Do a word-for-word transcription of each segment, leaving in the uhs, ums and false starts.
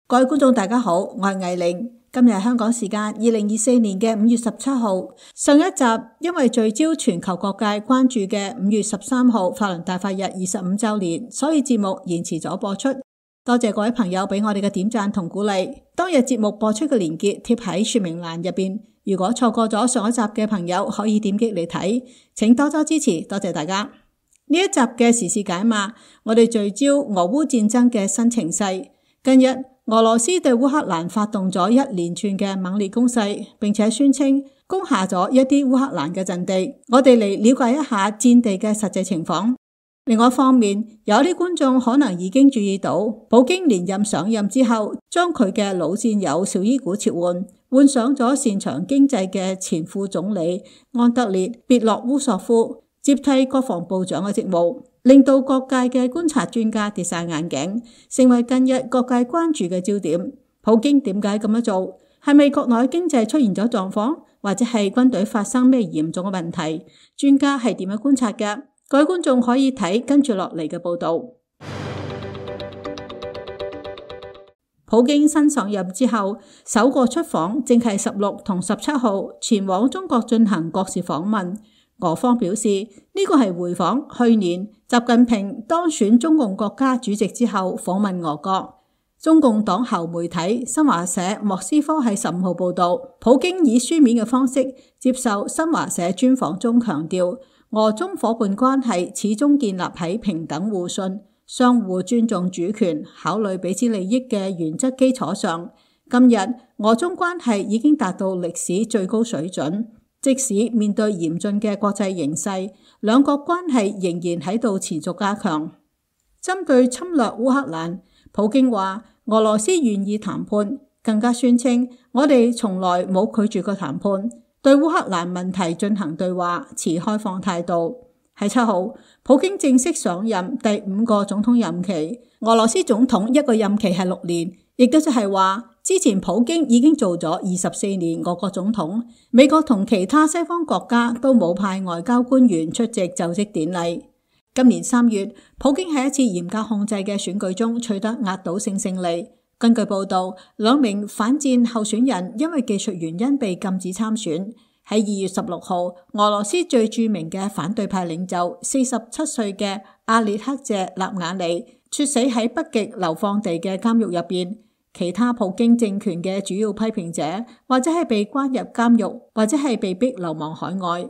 各位觀眾大家好，我係藝玲。今日係香港時間二零二四年嘅五月十七號。上一集因為聚焦全球各界關注嘅五月十三號法輪大法日二十五週年，所以節目延遲咗播出。多謝各位朋友俾我哋嘅點讚同鼓勵。當日節目播出嘅連結貼喺說明欄入邊，如果錯過咗上一集嘅朋友可以點擊嚟睇，請多多支持，多謝大家。呢一集嘅時事解碼，我哋聚焦俄烏戰爭嘅新情勢。近日俄羅斯對烏克蘭發動咗一連串嘅猛烈攻勢，並且宣稱攻下咗一啲烏克蘭嘅陣地。我哋嚟了解一下戰地嘅實際情況。另外一方面，有啲觀眾可能已經注意到，普京連任上任之後，將佢嘅老戰友紹伊古撤換，換上咗擅長經濟嘅前副總理安德烈·別洛烏索夫接替國防部長嘅職務，令到各界嘅觀察專家跌晒眼鏡，成為近日各界關注嘅焦點。普京點解咁樣做？係咪國內經濟出現咗狀況，或者係軍隊發生咩嚴重嘅問題？專家係點樣觀察嘅？各位觀眾可以睇跟住落嚟嘅報道。普京新上任之後，首個出訪正係十六同十七號前往中國進行國事訪問。俄方表示呢個係回訪去年習近平當選中共國家主席之後訪問俄國。中共黨校媒體新華社莫斯科喺十五號報道，普京以書面嘅方式接受新華社專訪中強調，俄中伙伴關係始終建立喺平等互信、相互尊重主權、考慮彼此利益嘅原則基礎上。今日俄中關係已經達到歷史最高水準。即使面對嚴峻嘅國際形勢，兩國關係仍然喺度持續加強。針對侵略烏克蘭，普京話俄羅斯願意談判，更加宣稱我哋從來冇拒絕過談判，對烏克蘭問題進行對話，持開放態度。喺七號，普京正式上任第五個總統任期。俄羅斯總統一個任期係六年，亦都即係話之前普京已經做咗二十四年俄國總統。美國同其他西方國家都冇派外交官員出席就職典禮。今年三月，普京喺一次嚴格控制嘅選舉中取得壓倒性勝利。根據報道，兩名反戰候選人因為技術原因被禁止參選。喺二月十六號，俄羅斯最著名嘅反對派領袖四十七歲嘅阿列克謝納瓦尼猝死喺北極流放地嘅監獄入邊。其他普京政權嘅主要批評者，或者係被關入監獄，或者係被逼流亡海外。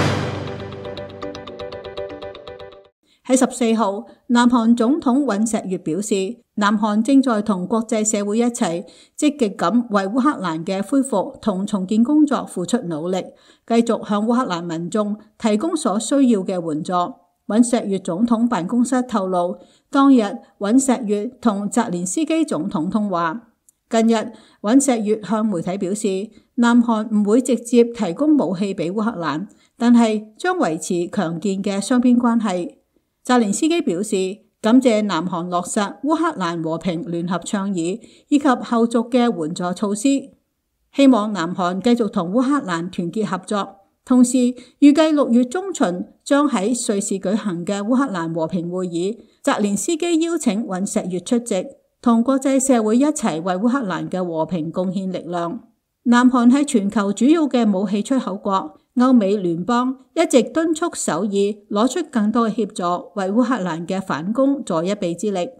喺十四號，南韓總統尹錫悅表示，南韓正在同國際社會一齊積極咁為烏克蘭嘅恢復同重建工作付出努力，繼續向烏克蘭民眾提供所需要嘅援助。尹錫悅總統辦公室透露，當日尹錫悅同澤連斯基總統通話。近日尹錫悅向媒體表示，南韓唔會直接提供武器俾烏克蘭，但係將維持強健嘅雙邊關係。澤連斯基表示，感謝南韓落實烏克蘭和平聯合倡議以及後續嘅援助措施，希望南韓繼續同烏克蘭團結合作。同時預計六月中旬將喺瑞士舉行嘅烏克蘭和平會議，澤連斯基邀請尹錫悅出席，同國際社會一齊為烏克蘭嘅和平貢獻力量。南韓係全球主要嘅武器出口國，歐美聯邦一直敦促首爾攞出更多嘅協助，為烏克蘭嘅反攻助一臂之力。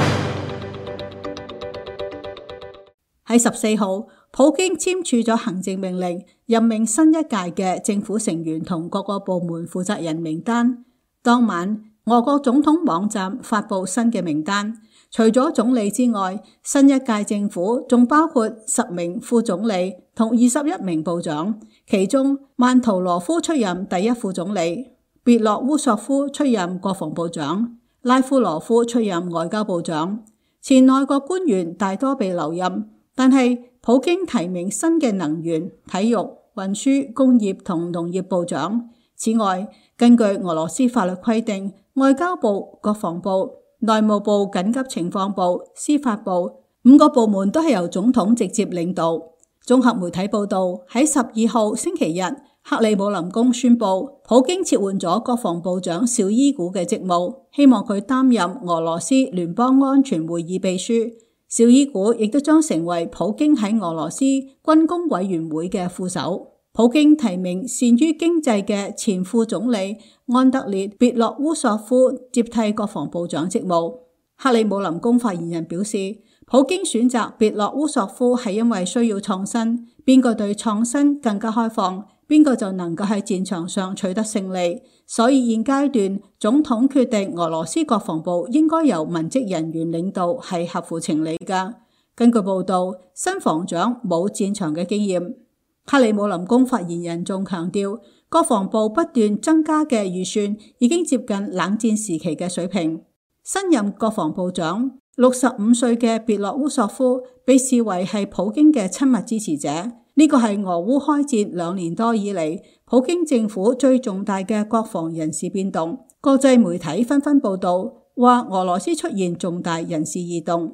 喺十四號，普京簽署咗行政命令，任命新一屆嘅政府成員同各個部門負責人名單。當晚，俄國總統網站發布新嘅名單，除咗總理之外，新一屆政府仲包括十名副總理同二十一名部長，其中曼圖羅夫出任第一副總理，別洛烏索夫出任國防部長，拉夫羅夫出任外交部長。前內閣官員大多被留任，但係普京提名新嘅能源、體育、運輸、工業同農業部長。此外，根據俄羅斯法律規定，外交部、國防部、內務部、緊急情況部、司法部五個部門都係由總統直接領導。綜合媒體報道，喺十二號星期日，克里姆林宮宣布，普京撤換咗國防部長紹伊古嘅職務，希望佢擔任俄羅斯聯邦安全會議秘書。 紹伊古亦都將成為普京喺俄羅斯軍工委員會嘅副手。普京提名善於經濟嘅前副總理安德烈·別洛烏索夫接替國防部長職務。克里姆林宮發言人表示，普京選擇別洛烏索夫係因為需要創新，邊個對創新更加開放，邊個就能夠喺戰場上取得勝利。所以現階段總統決定俄羅斯國防部應該由文職人員領導係合乎情理㗎。根據報道，新防長冇戰場嘅經驗。克里姆林宮發言人仲強調，國防部不斷增加嘅預算已經接近冷戰時期嘅水平。新任國防部長六十五歲嘅別洛烏索夫被視為係普京嘅親密支持者，呢個係俄烏開戰兩年多以嚟普京政府最重大嘅國防人事變動。國際媒體紛紛報道話俄羅斯出現重大人事異動。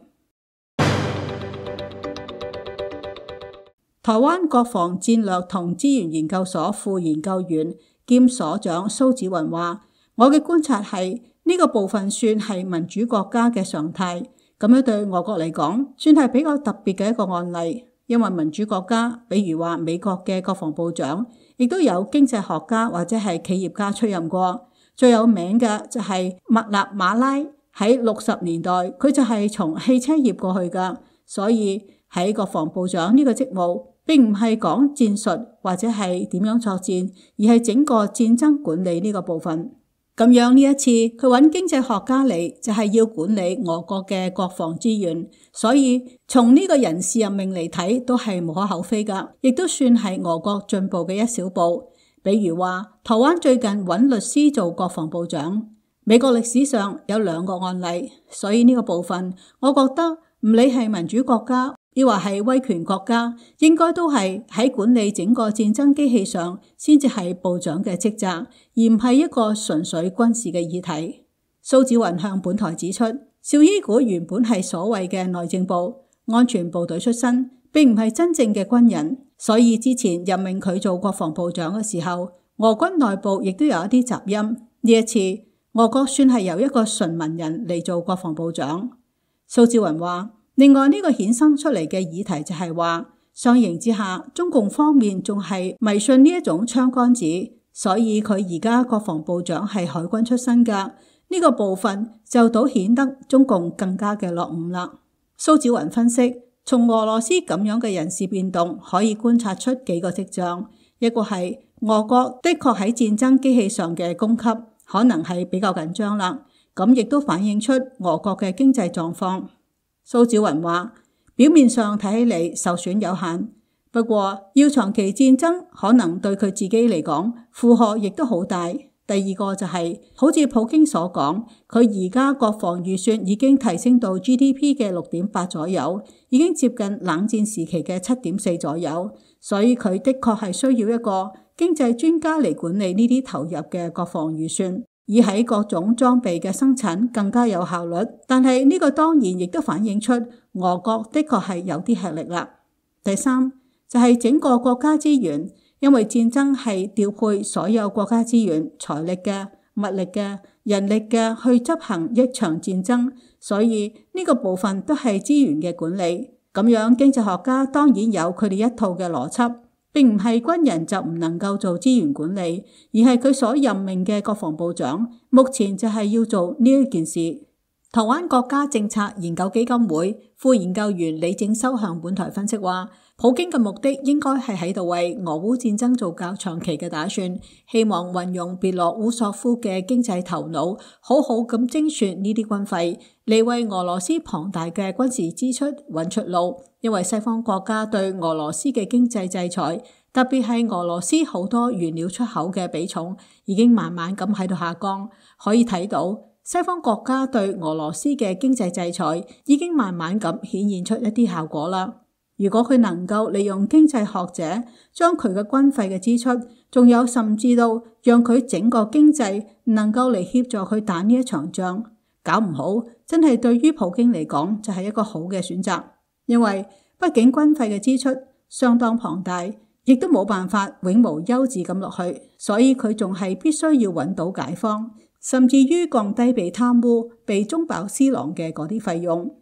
台灣國防戰略同資源研究所副研究員兼所長蘇紫雲話，我嘅觀察係呢個部分算係民主國家嘅常態，咁樣對俄國嚟講算係比較特別嘅一個案例，因為民主國家比如話美國嘅國防部長亦都有經濟學家或者係企業家出任過，最有名嘅就係麥納馬拉，喺六十年代佢就係從汽車業過去㗎，所以喺國防部長呢個職務並唔係講戰術或者係點樣作戰，而係整個戰爭管理呢個部分。咁樣呢一次佢揾經濟學家嚟就係要管理俄國嘅國防資源，所以從呢個人事任命嚟睇都係無可厚非㗎，亦都算係俄國進步嘅一小步。比如話台灣最近揾律師做國防部長，美國歷史上有兩個案例，所以呢個部分我覺得唔理係民主國家亦或係威權國家，應該都係喺管理整個戰爭機器上先至係部長嘅職責，而唔係一個純粹軍事嘅議題。蘇紫雲向本台指出，紹伊古原本係所謂嘅內政部安全部隊出身，並唔係真正嘅軍人，所以之前任命佢做國防部長嘅時候，俄軍內部亦都有一啲雜音。呢一次俄國算係由一個純民人嚟做國防部長。蘇紫雲話，另外呢個衍生出嚟嘅議題就係話，相形之下，中共方面仲係迷信呢一種槍桿子，所以佢而家國防部長係海軍出身㗎，呢個部分就倒顯得中共更加嘅落伍啦。蘇紫雲分析，從俄羅斯咁樣嘅人事變動可以觀察出幾個跡象，一個係俄國的確喺戰爭機器上嘅供給可能係比較緊張啦，咁亦都反映出俄國嘅經濟狀況。蘇紫雲話，表面上睇起嚟受損有限，不過要長期戰爭可能對佢自己嚟講負荷亦都好大。第二個就係、是、好似普京所講，佢而家國防預算已經提升到 G D P 嘅六點八左右，已經接近冷戰時期嘅七點四左右，所以佢的確係需要一個經濟專家嚟管理呢啲投入嘅國防預算，以喺各種裝備嘅生產更加有效率。但係呢個當然亦都反映出俄國的確係有啲吃力啦。第三就係、是、整個國家資源，因為戰爭係調配所有國家資源、財力嘅、物力嘅、人力嘅去執行一場戰爭，所以呢個部分都係資源嘅管理。咁樣經濟學家當然有佢哋一套嘅邏輯，並唔係軍人就唔能夠做資源管理，而係佢所任命嘅國防部長目前就係要做呢一件事。台灣國家政策研究基金會副研究員李正修向本台分析話，普京嘅目的應該係喺度為俄烏戰爭做較長期嘅打算，希望運用別洛烏索夫嘅經濟頭腦，好好咁精算呢啲軍費，嚟為俄羅斯龐大嘅軍事支出揾出路。因為西方國家對俄羅斯嘅經濟制裁，特別係俄羅斯好多原料出口嘅比重，已經慢慢咁喺度下降。可以睇到西方國家對俄羅斯嘅經濟制裁已經慢慢咁顯現出一啲效果啦。如果佢能夠利用經濟學者將佢嘅軍費嘅支出，仲有甚至到讓佢整個經濟能夠嚟協助佢打呢一場仗，搞唔好真係對於普京嚟講就係一個好嘅選擇。因為畢竟軍費嘅支出相當龐大，亦都冇辦法永無休止咁落去，所以佢仲係必須要揾到解方，甚至於降低被貪污、被中飽私囊嘅嗰啲費用。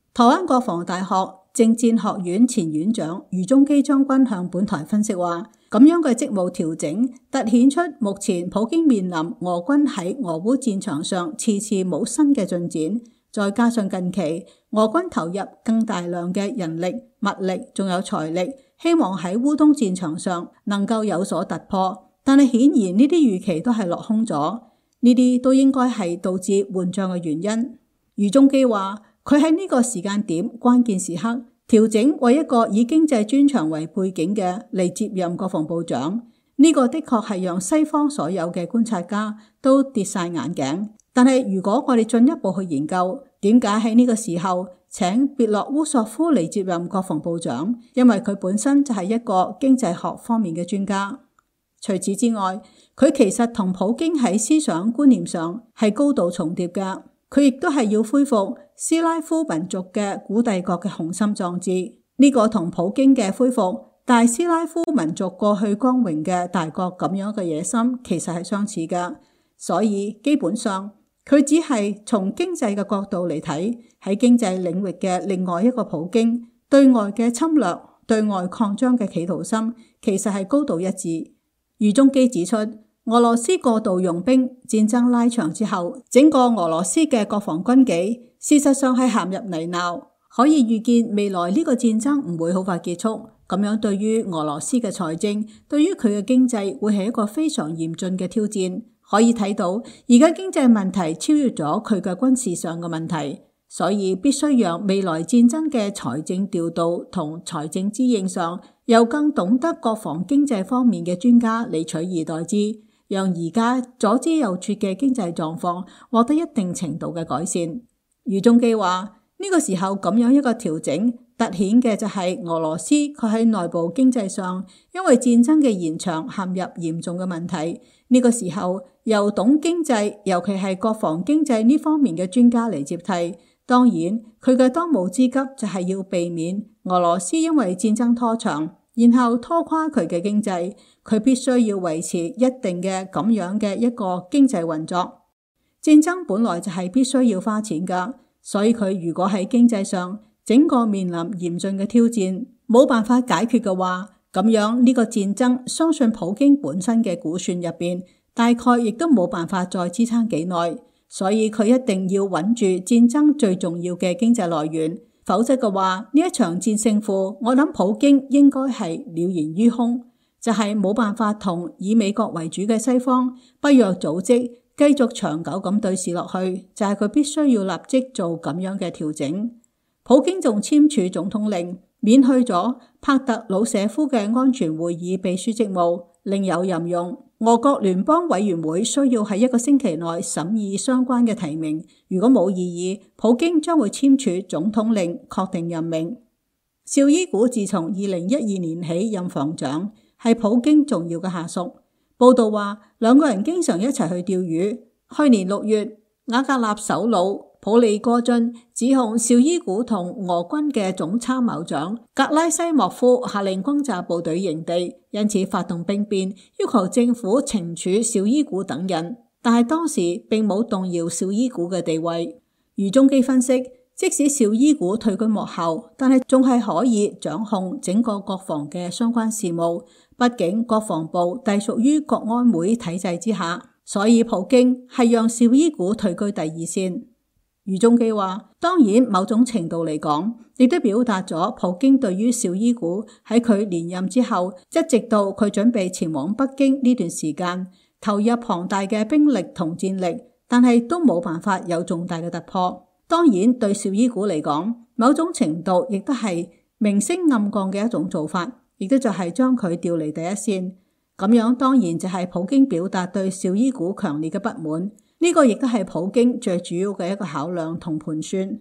台灣國防大學政戰學院前院長余宗基將軍向本台分析話，咁樣嘅職務調整凸顯出目前普京面臨俄軍喺俄烏戰場上遲遲冇新嘅進展，再加上近期俄軍投入更大量嘅人力、物力仲有財力，希望喺烏東戰場上能夠有所突破，但係顯然呢啲預期都係落空咗，呢啲都應該係導致換將嘅原因。余宗基話，佢喺呢個時間點關鍵時刻調整為一個以經濟專長為背景嘅嚟接任國防部長，呢個的確係讓西方所有嘅觀察家都跌晒眼鏡。但係如果我哋進一步去研究，點解喺呢個時候請別洛烏索夫嚟接任國防部長？因為佢本身就係一個經濟學方面嘅專家。除此之外，佢其實同普京喺思想觀念上係高度重疊嘅。佢亦都係要恢復斯拉夫民族嘅古帝國嘅雄心壯志，呢、這個同普京嘅恢復大斯拉夫民族過去光榮嘅大國咁樣嘅野心，其實係相似嘅。所以基本上佢只係從經濟嘅角度嚟睇，喺經濟領域嘅另外一個普京，對外嘅侵略、對外擴張嘅企圖心，其實係高度一致。余宗基指出，俄羅斯過度用兵，戰爭拉長之後，整個俄羅斯嘅國防軍紀事實上係陷入泥淖，可以預見未來呢個戰爭唔會好快結束。咁樣對於俄羅斯嘅財政，對於佢嘅經濟會係一個非常嚴峻嘅挑戰。可以睇到而家經濟問題超越咗佢嘅軍事上嘅問題，所以必須讓未來戰爭嘅財政調度同財政支應上，由更懂得國防經濟方面嘅專家嚟取而代之，讓而家左支右絀嘅經濟狀況獲得一定程度嘅改善。余宗基話，呢個時候咁樣一個調整，凸顯嘅就係俄羅斯佢喺內部經濟上因為戰爭嘅延長陷入嚴重嘅問題。呢個時候由懂經濟，尤其係國防經濟呢方面嘅專家嚟接替。當然佢嘅當務之急就係要避免俄羅斯因為戰爭拖長，然後拖垮佢嘅經濟。佢必須要維持一定嘅咁樣嘅一個經濟運作。戰爭本來就係必須要花錢噶，所以佢如果喺經濟上整個面臨嚴峻嘅挑戰，冇辦法解決嘅話，咁樣呢個戰爭相信普京本身嘅估算入邊大概亦都冇辦法再支撐幾耐，所以佢一定要穩住戰爭最重要嘅經濟來源，否則嘅話呢一場戰勝負，我諗普京應該係了然於胸，就係冇辦法同以美國為主嘅西方北約組織繼續長久咁對視落去，就係佢必須要立即做咁樣嘅調整。普京仲簽署總統令，免去咗帕特魯舍夫嘅安全會議秘書職務，另有任用。俄國聯邦委員會需要喺一個星期內審議相關嘅提名，如果冇異議，普京將會簽署總統令確定任命。紹伊古自從二零一二年起任防長，係普京重要嘅下屬。報道話兩個人經常一齊去釣魚。去年六月，瓦格納首腦普利戈津指控紹伊古同俄軍嘅總參謀長格拉西莫夫下令轟炸部隊營地，因此發動兵變，要求政府懲處紹伊古等人。但係當時並冇動搖紹伊古嘅地位。余宗基分析，即使紹伊古退居幕後，但係仲係可以掌控整個國防嘅相關事務。畢竟國防部隸屬於國安會體制之下，所以普京係讓紹伊古退居第二線。余宗基話，當然某種程度嚟講，亦都表達咗普京對於紹伊古喺佢連任之後，一直到佢準備前往北京呢段時間，投入龐大嘅兵力同戰力，但係都冇辦法有重大嘅突破。當然對紹伊古嚟講，某種程度亦都係明升暗降嘅一種做法，亦都就係將佢調離第一線。咁樣當然就係普京表達對紹伊古強烈嘅不滿。呢個亦都係普京最主要嘅一個考量同盤算。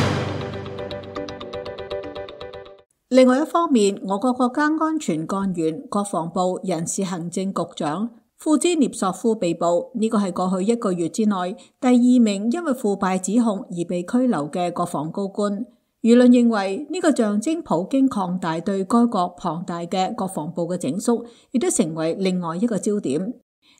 另外一方面，俄國國家安全幹員、國防部人事行政局長庫茲涅索夫被捕，呢個係過去一個月之內第二名因為腐敗指控而被拘留嘅國防高官。輿論認為呢個象徵普京擴大對該國龐大嘅國防部嘅整肅，亦都成為另外一個焦點。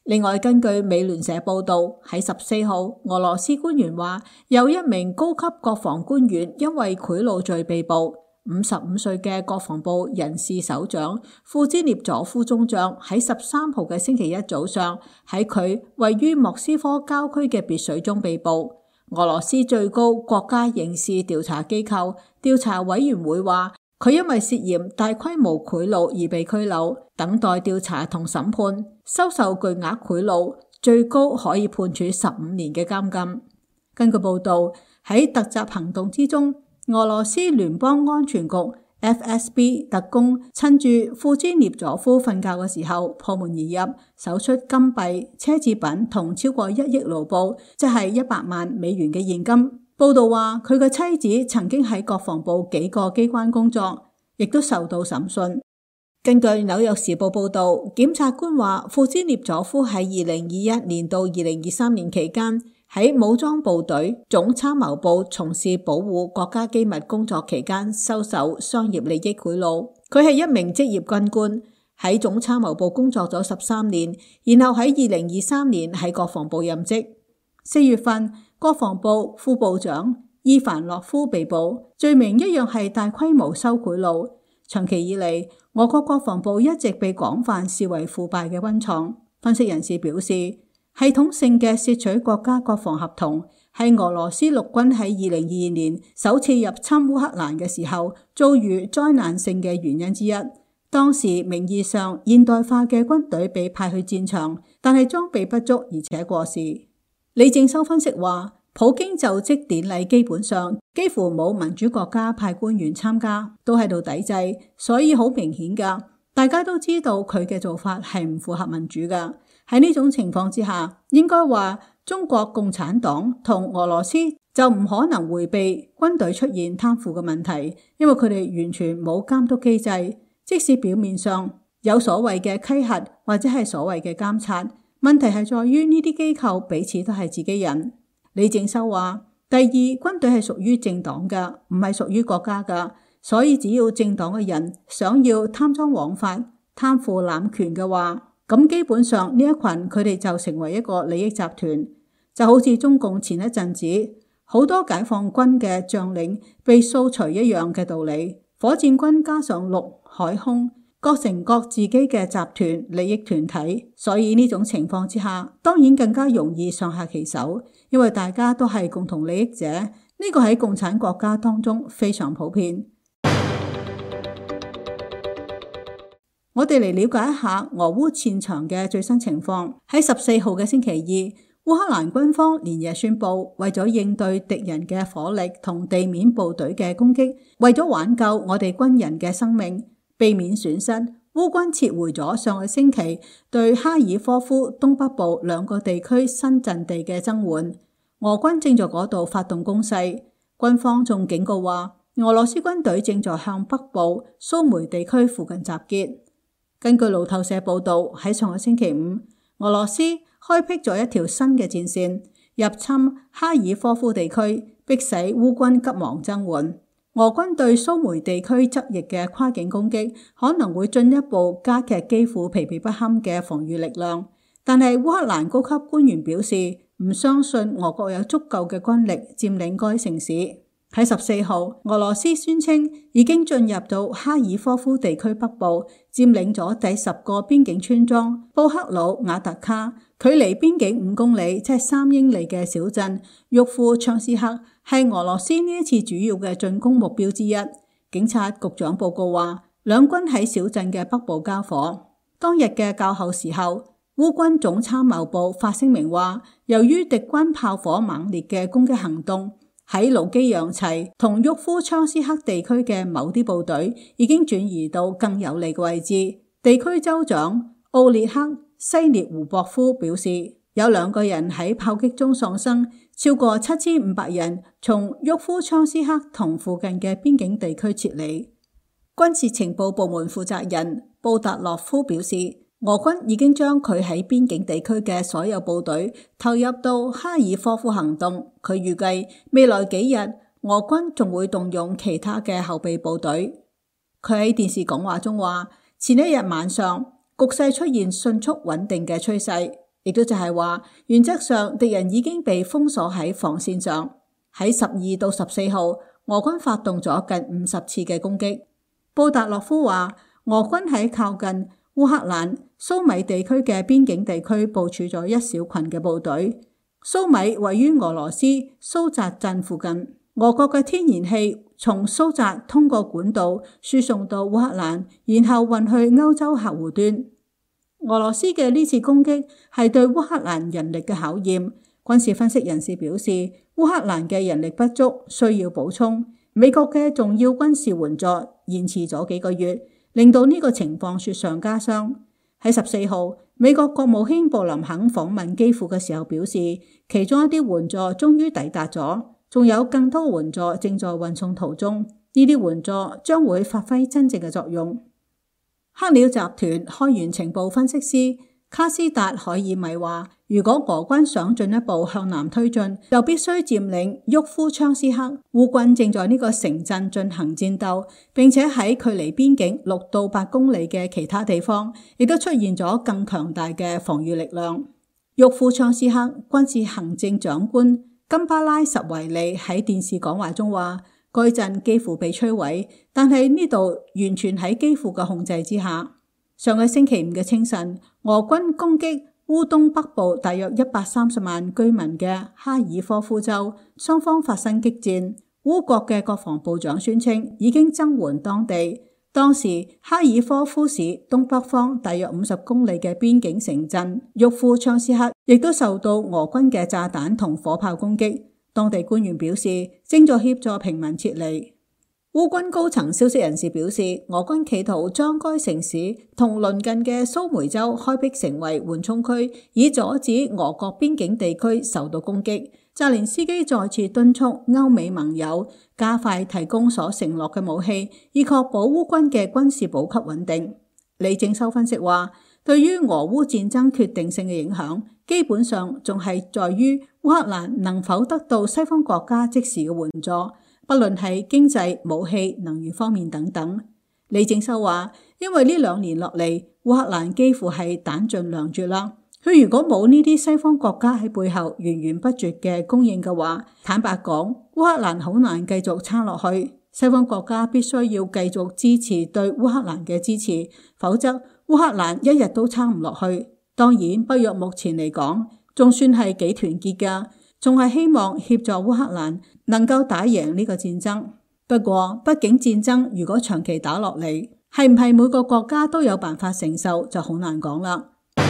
另外，根據美聯社報道，喺十四號，俄羅斯官員話有一名高級國防官員因為賄賂罪被捕。五十五歲嘅國防部人事首長庫茲涅佐夫中將喺十三號嘅星期一早上喺佢位於莫斯科郊區嘅別墅中被捕。俄羅斯最高國家刑事調查機構調查委員會話，佢因為涉嫌大規模賄賂而被拘留，等待調查同審判。收受巨額賄賂，最高可以判處十五年嘅監禁。根據報道，喺突襲行動之中，俄羅斯聯邦安全局 F S B 特工趁住庫茲涅佐夫瞓覺嘅時候破門而入，搜出金幣、奢侈品同超過一億盧布，即係一百萬美元嘅現金。報道話佢嘅妻子曾經喺國防部幾個機關工作，亦都受到審訊。根據紐約時報報道，檢察官話庫茲涅佐夫喺二零二一年到二零二三年期間喺武裝部隊總參謀部從事保護國家機密工作期間收受商業利益賄賂。佢係一名職業軍官，喺總參謀部工作咗十三年，然後喺二零二三年喺國防部任職。四月份，國防部副部長伊凡諾夫被捕，罪名一樣係大規模收賄賂。長期以嚟，俄國國防部一直被廣泛視為腐敗嘅溫床。分析人士表示，系統性嘅竊取國家國防合同係俄羅斯陸軍喺二零二二年首次入侵烏克蘭嘅時候遭遇災難性嘅原因之一。當時名義上現代化嘅軍隊被派去戰場，但係裝備不足而且過時。李正修分析話，普京就職典禮基本上幾乎冇民主國家派官員參加，都喺度抵制，所以好明顯噶，大家都知道佢嘅做法係唔符合民主噶。喺呢種情況之下，應該話中國共產黨同俄羅斯就唔可能迴避軍隊出現貪腐嘅問題，因為佢哋完全冇監督機制，即使表面上有所謂嘅稽核或者係所謂嘅監察，問題係在於呢啲機構彼此都係自己人。李正修話，第二，軍隊係屬於政黨㗎，唔係屬於國家㗎，所以只要政黨嘅人想要貪贓枉法、貪腐濫權嘅話，咁基本上呢一群佢哋就成為一個利益集團，就好似中共前一陣子好多解放軍嘅將領被掃除一樣嘅道理。火箭軍加上陸海空，各成各自己嘅集團利益團體，所以呢種情況之下，當然更加容易上下其手，因為大家都係共同利益者。呢個喺共產國家當中非常普遍。我哋嚟了解一下俄烏戰場嘅最新情況。喺十四號嘅星期二，烏克蘭軍方連夜宣布，為咗應對敵人嘅火力同地面部隊嘅攻擊，為咗挽救我哋軍人嘅生命，避免損失，烏軍撤回咗上個星期對哈爾科夫東北部兩個地區新陣地嘅增援。俄軍正在嗰度發動攻勢，軍方仲警告話，俄羅斯軍隊正在向北部蘇梅地區附近集結。根據路透社報道，喺上個星期五，俄羅斯開闢咗一條新嘅戰線，入侵哈爾科夫地區，迫使烏軍急忙增援。俄軍對蘇梅地區側翼嘅跨境攻擊可能會進一步加劇幾乎疲憊不堪嘅防禦力量，但係烏克蘭高級官員表示唔相信俄國有足夠嘅軍力佔領該城市。喺十四號，俄羅斯宣稱已經進入到哈爾科夫地區北部，佔領咗第十個邊境村莊布克魯瓦特卡，距離邊境五公里，即係三英里嘅小鎮沃夫昌斯克係俄羅斯呢一次主要嘅進攻目標之一。警察局長報告話，兩軍喺小鎮嘅北部交火。當日嘅較後時候，烏軍總參謀部發聲明話，由於敵軍炮火猛烈嘅攻擊行動，喺盧基揚齊同沃夫昌斯克地區嘅某啲部隊已經轉移到更有利嘅位置。地區州長奧列克西列胡博夫表示，有兩個人喺炮擊中喪生，超過七千五百人從沃夫昌斯克同附近嘅邊境地區撤離。軍事情報部門負責人布達洛夫表示，俄軍已經將佢喺邊境地區嘅所有部隊投入到哈爾科夫行動。佢預計未來幾日俄軍仲會動用其他嘅後備部隊。佢喺電視講話中話，前一日晚上局勢出現迅速穩定嘅趨勢， 亦都就係話，原則上敵人已經被封鎖喺防線上。喺十二到十四號，俄軍發動咗近五十次嘅攻擊。布達洛夫話，俄軍喺靠近烏克蘭蘇米地區嘅邊境地區部署咗一小群嘅部隊。蘇米位於俄羅斯蘇扎鎮附近，俄國嘅天然氣從蘇扎通過管道輸送到烏克蘭，然後運去歐洲客戶端。俄羅斯嘅呢次攻擊係對烏克蘭人力嘅考驗。軍事分析人士表示，烏克蘭嘅人力不足，需要補充。美國嘅重要軍事援助延遲咗幾個月，令到呢個情況雪上加霜。喺十四號，美國國務卿布林肯訪問基輔嘅時候表示，其中一啲援助終於抵達咗，仲有更多援助正在運送途中。呢啲援助將會發揮真正嘅作用。黑鳥集團開源情報分析師卡斯達海爾米話，如果俄軍想進一步向南推進，就必須佔領沃夫昌斯克。烏軍正在呢個城鎮進行戰鬥，並且喺距離邊境六到八公里嘅其他地方，亦都出現咗更強大嘅防禦力量。沃夫昌斯克軍事行政長官金巴拉什維利喺電視講話中話，該鎮幾乎被摧毀，但係呢度完全喺基輔嘅控制之下。上個星期五嘅清晨，俄軍攻擊烏東北部大約一百三十萬居民嘅哈爾科夫州，雙方發生激戰。烏國嘅國防部長宣稱已經增援當地。當時哈爾科夫市東北方大約五十公里嘅邊境城鎮沃夫昌斯克亦都受到俄軍嘅炸彈同火炮攻擊。當地官員表示，正在協助平民撤離。烏軍高層消息人士表示，俄軍企圖將該城市同鄰近嘅蘇梅州開闢成為緩衝區，以阻止俄國邊境地區受到攻擊。澤連斯基再次敦促歐美盟友加快提供所承諾嘅武器，以確保烏軍嘅軍事補給穩定。李正修分析話，對於俄烏戰爭決定性嘅影響，基本上仲係在於烏克蘭能否得到西方國家即時嘅援助，不論係經濟、武器、能源方面等等。李正修話，因為呢兩年落嚟，烏克蘭幾乎係彈盡糧絕啦。佢如果冇呢啲西方國家喺背後源源不絕嘅供應嘅話，坦白講，烏克蘭好難繼續撐落去。西方國家必須要繼續支持對烏克蘭嘅支持，否則烏克蘭一日都撐唔落去。當然，北約目前嚟講，仲算係幾團結㗎，仲係希望協助烏克蘭能夠打贏呢個戰爭。不過，畢竟戰爭如果長期打落嚟，係唔係每個國家都有辦法承受，就好難講啦。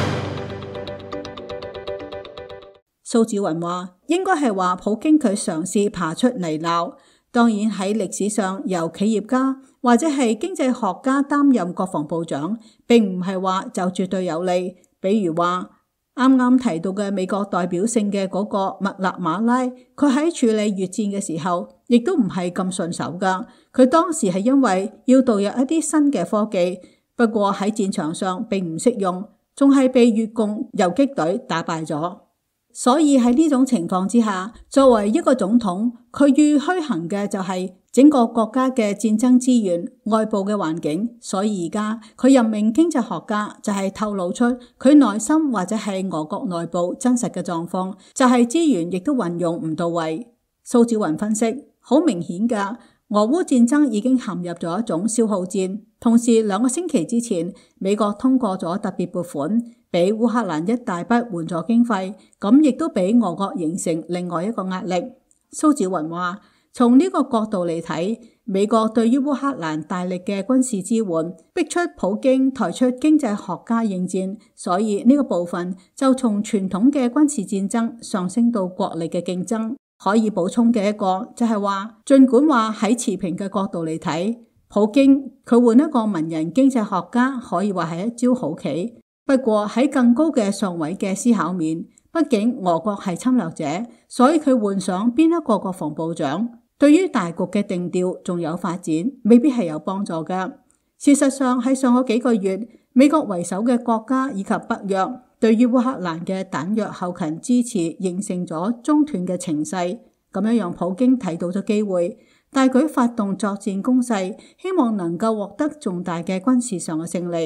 蘇紫雲話，應該係話普京佢嘗試爬出泥淖。當然喺歷史上，由企業家或者係經濟學家擔任國防部長，並唔係話就絕對有利。比如話啱啱提到嘅美國代表性嘅嗰個麥納馬拉，佢喺處理越戰嘅時候，亦都唔係咁順手噶。佢當時係因為要導入一啲新嘅科技，不過喺戰場上並唔適用，仲係被越共游擊隊打敗咗。所以喺呢種情況之下，作為一個總統，佢要虛行嘅就係整個國家嘅戰爭資源、外部嘅環境。所以而家佢任命經濟學家，就係透露出佢內心或者係俄國內部真實嘅狀況，就係資源亦都運用唔到位。蘇紫雲分析，好明顯㗎，俄烏戰爭已經陷入咗一種消耗戰。同時兩個星期之前，美國通過咗特別撥款，俾烏克蘭一大筆援助經費，咁亦都俾俄國形成另外一個壓力。蘇紫雲話，從呢個角度嚟睇，美國對於烏克蘭大力嘅軍事支援，逼出普京抬出經濟學家應戰，所以呢個部分就從傳統嘅軍事戰爭上升到國力嘅競爭。可以補充嘅一個就係話，儘管話喺持平嘅角度嚟睇，普京佢換一個文人經濟學家可以話係一招好棋。不過喺更高嘅上位嘅思考面，畢竟俄國係侵略者，所以佢換上邊一個國防部長，對於大局嘅定調仲有發展，未必係有幫助㗎。事實上喺上個幾個月，美國為首嘅國家以及北約對於烏克蘭嘅彈藥後勤支持形成咗中斷嘅情勢，咁樣讓普京睇到咗機會，大舉發動作戰攻勢，希望能夠獲得重大嘅軍事上嘅勝利。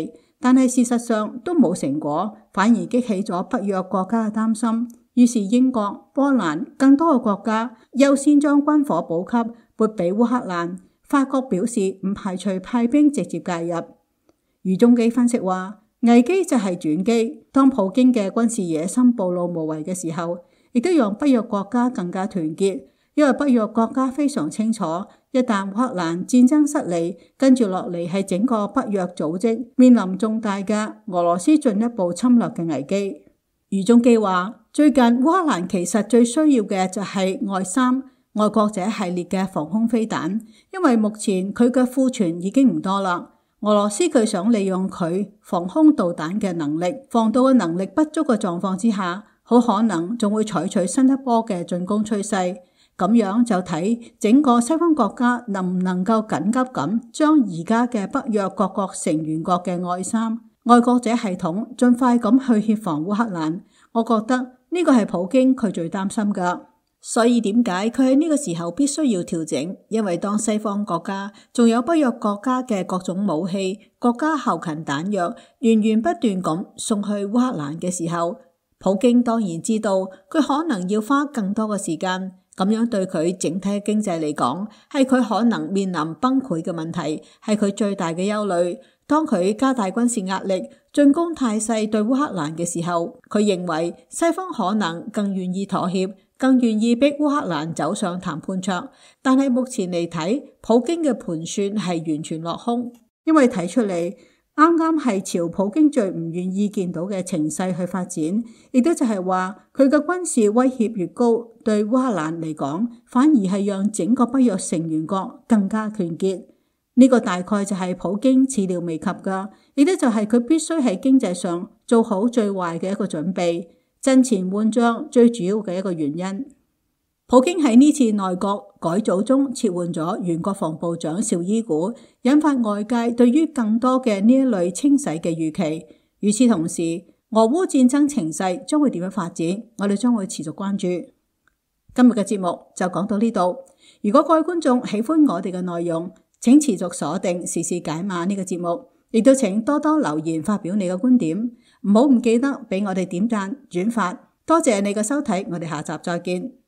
但係事實上都冇成果，反而激起咗北約國家嘅擔心。於是英國、波蘭更多嘅國家優先將軍火補給撥俾烏克蘭。法國表示唔排除派兵直接介入。余中基分析話，危機就係轉機，當普京嘅軍事野心暴露無遺嘅時候，亦都讓北約國家更加團結，因為北約國家非常清楚，一旦烏克蘭戰爭失利，跟住落嚟係整個北約組織面臨重大嘅俄羅斯進一步侵略嘅危機。余中基話，最近烏克蘭其實最需要嘅就係外三愛國者系列嘅防空飛彈，因為目前佢嘅庫存已經唔多啦。俄羅斯佢想利用佢防空導彈嘅能力，防導嘅能力不足嘅狀況之下，好可能仲會採取新一波嘅進攻趨勢。咁樣就睇整個西方國家能唔能夠緊急咁將而家嘅北約各國成員國嘅愛三愛國者系統盡快咁去協防烏克蘭。我覺得呢個係普京佢最擔心噶。所以點解佢喺呢個時候必須要調整？因為當西方國家仲有北約國家嘅各種武器、國家後勤彈藥源源不斷咁送去烏克蘭嘅時候，普京當然知道佢可能要花更多嘅時間，咁樣對佢整體經濟嚟講，係佢可能面臨崩潰嘅問題，係佢最大嘅憂慮。當佢加大軍事壓力、進攻態勢對烏克蘭嘅時候，佢認為西方可能更願意妥協，更願意逼烏克蘭走上談判桌。但係目前嚟睇，普京嘅盤算係完全落空，因為睇出嚟啱啱係朝普京最唔願意見到嘅情勢去發展，亦都就係話佢嘅軍事威脅越高，對烏克蘭嚟講，反而係讓整個北約成員國更加團結。呢個大概就係普京始料未及噶，亦都就係佢必須喺經濟上做好最壞嘅一個準備，陣前換將最主要嘅一個原因。普京喺呢次內閣改組中撤換咗原國防部長紹伊古，引發外界對於更多嘅呢一類清洗嘅預期。與此同時，俄烏戰爭情勢將會點樣發展，我哋將會持續關注。今日嘅節目就講到呢度。如果各位觀眾喜歡我哋嘅內容，請持續鎖定時事解碼呢個節目，亦都請多多留言發表你嘅觀點，唔好唔記得俾我哋點讚轉發。多謝你嘅收睇，我哋下集再見。